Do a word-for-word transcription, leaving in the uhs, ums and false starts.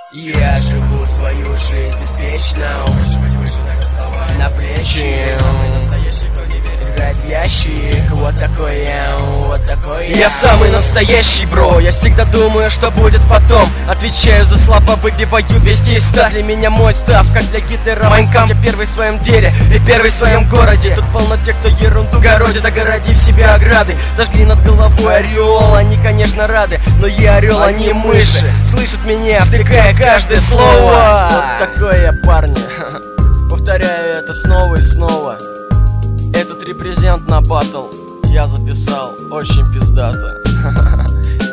Я живу свою жизнь беспечно, на плечи, играть в ящик. Вот такой я, вот такой я. Я самый настоящий, бро. Я всегда думаю, что будет потом. Отвечаю за слова, выбиваю двести из ста. Для меня мой став, как для Гитлера Майнкамп. Я первый в своем деле и первый в своем городе. Тут полно тех, кто ерунду городит, огородив себе ограды. Зажгли над головой ореол, они, конечно, рады, но я орел, а не мыши. Слышат меня, втыкая каждое слово. Вот такой я, парни. Повторяю это снова и снова. Этот репрезент на батл я записал очень пиздато.